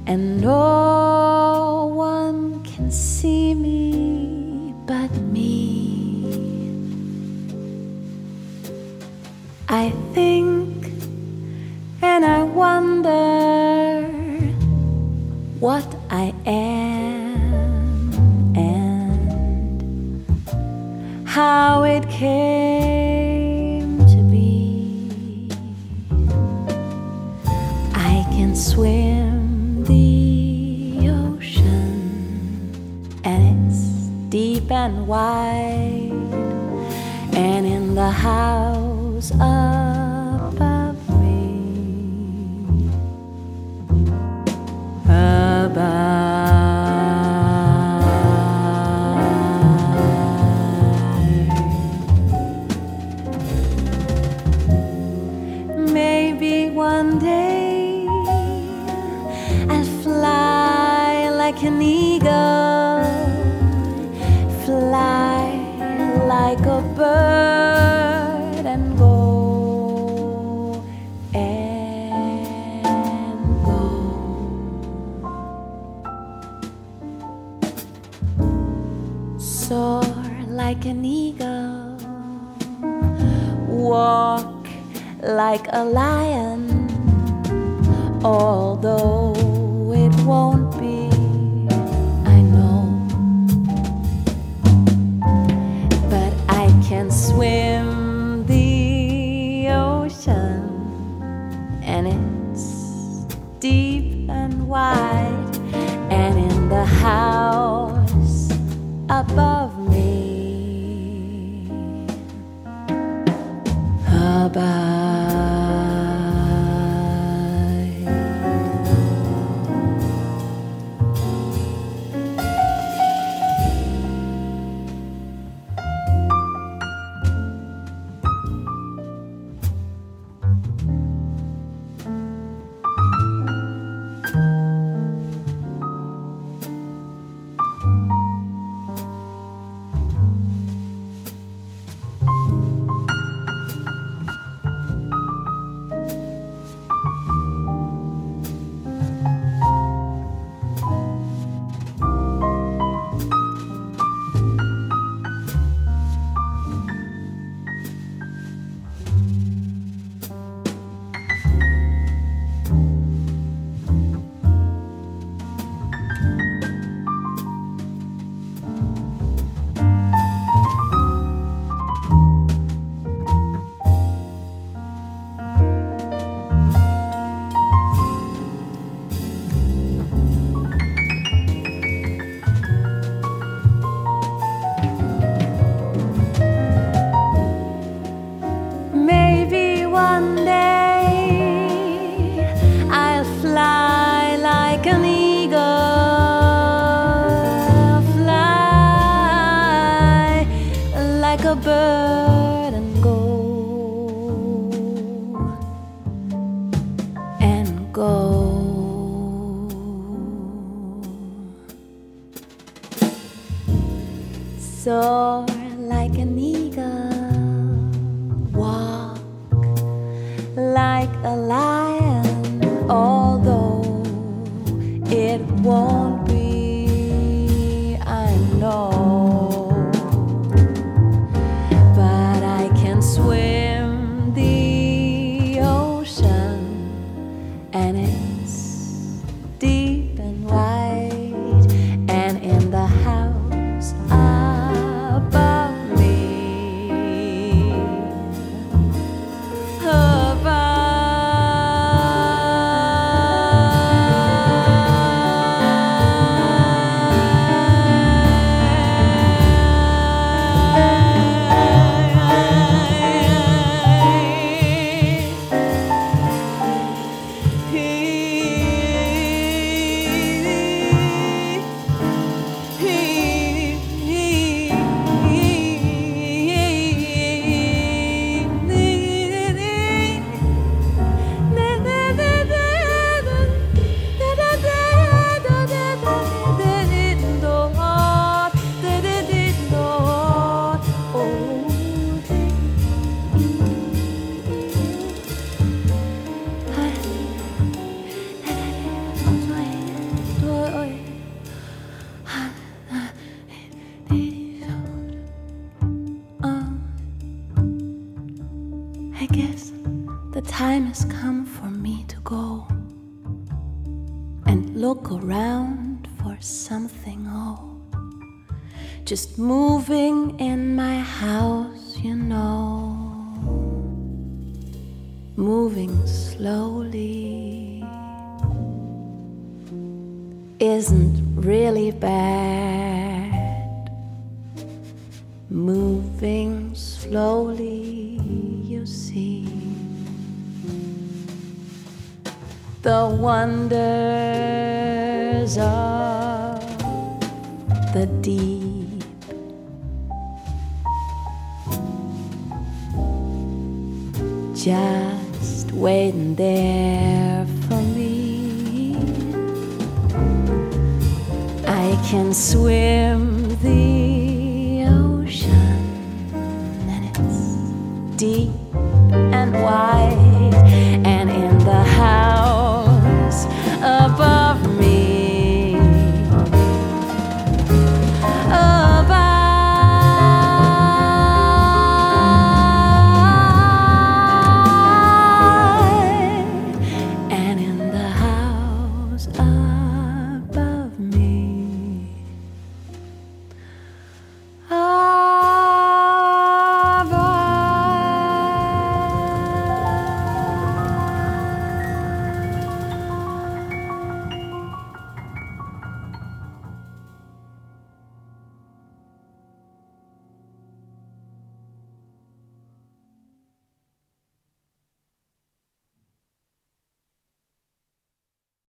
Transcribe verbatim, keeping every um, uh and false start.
and no one can see me but me. I think and I wonder what I am and how it came to be. I can swim the ocean, and it's deep and wide, and in the house above me, above. Maybe one day I'll fly like an eagle, fly like a bird and go and go. Soar like an eagle, walk like a lion, although it won't be, I know. But I can swim the ocean, and it's deep and wide, and in the house above me, above. Maybe one day I'll fly like an eagle, fly like a bird and go and go. Soar like an eagle, walk like a lion, although it won't be, I know. But I can swim the ocean, and it's deep and wide, and in the house above me, above. and look around for something old. Just moving in my house, you know, moving slowly isn't really bad. Moving slowly, you see, the wonders of the deep. Just waiting there for me. I can swim the ocean, and it's deep and wide.